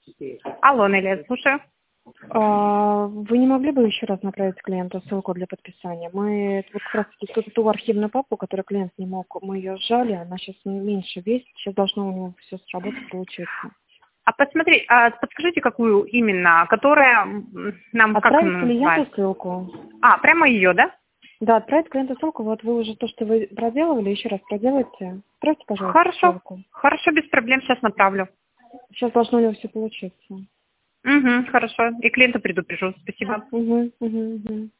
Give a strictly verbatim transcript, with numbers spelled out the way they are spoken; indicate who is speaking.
Speaker 1: Алло, Нелли, слушаю.
Speaker 2: А, Вы не могли бы еще раз направить клиенту ссылку для подписания? Мы вот как раз таки ту, ту архивную папку, которую клиент не мог, мы ее сжали, она сейчас меньше весит, сейчас должно у него все сработать, получиться.
Speaker 1: А посмотри, а подскажите, какую именно, которая м, нам как
Speaker 2: Отправить
Speaker 1: она
Speaker 2: клиенту
Speaker 1: называется?
Speaker 2: ссылку.
Speaker 1: А, прямо ее, да?
Speaker 2: Да, отправить клиенту ссылку. Вот вы уже то, что вы проделывали, еще раз проделайте. Отправьте, пожалуйста,
Speaker 1: Хорошо,
Speaker 2: ссылку.
Speaker 1: хорошо, без проблем, сейчас направлю.
Speaker 2: Сейчас должно у него все получиться.
Speaker 1: Угу, хорошо, и клиента предупрежу, спасибо.
Speaker 2: Угу, угу, угу.